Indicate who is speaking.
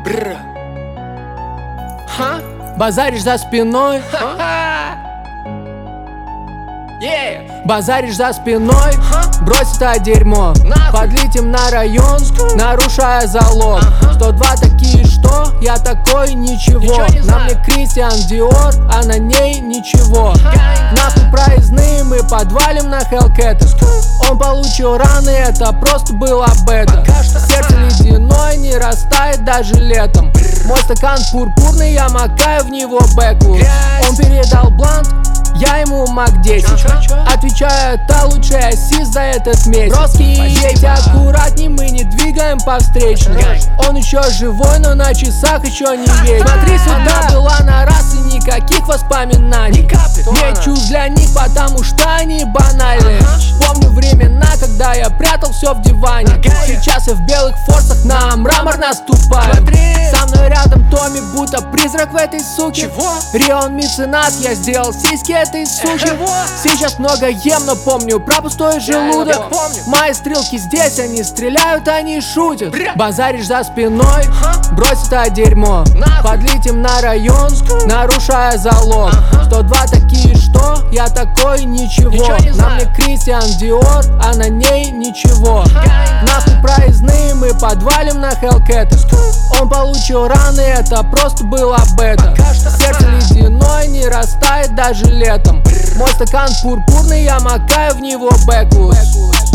Speaker 1: Базаришь за спиной, базаришь за спиной, брось это дерьмо, подлетим на район, нарушая залог. 102 такие, что? Я такой, ничего. На мне Кристиан Диор, а на ней ничего. Нахуй проездные, мы подвалим на Хелкета. Он получил раны, это просто было бета. Сердце ледяное, не растает даже летом. Мой стакан пурпурный, я макаю в него бэку. Он передал блант, я ему мак 10. Отвечаю, это лучший ассист за этот месяц. Едь аккуратней, мы не двигаем по встречной. Он еще живой, но на часах еще не верит. Смотри сюда, была на раз и никаких воспоминаний. Нет чувств для них, потому что они банальные. Помню времена, когда я прятал все в диване. Сейчас я в белых форсах на мрамор наступаю. Со мной рядом Томми, будто призрак в этой суке. Рион меценат, я сделал сиськи этой суки. Сейчас много ем, но помню про пустой желудок. Мои стрелки здесь, они стреляют, они шутят. Базаришь за спиной, брось это дерьмо, подлетим на район, нарушая залог. 102 такие, что? Я такой, ничего. На мне Кристиан Диор, а на ней ничего. Нахуй проездные, мы подвалим на Хелкета. Он получил раны, это просто было бета. Сердце ледяное, не растает даже летом. Мой стакан пурпурный, я макаю в него бэку.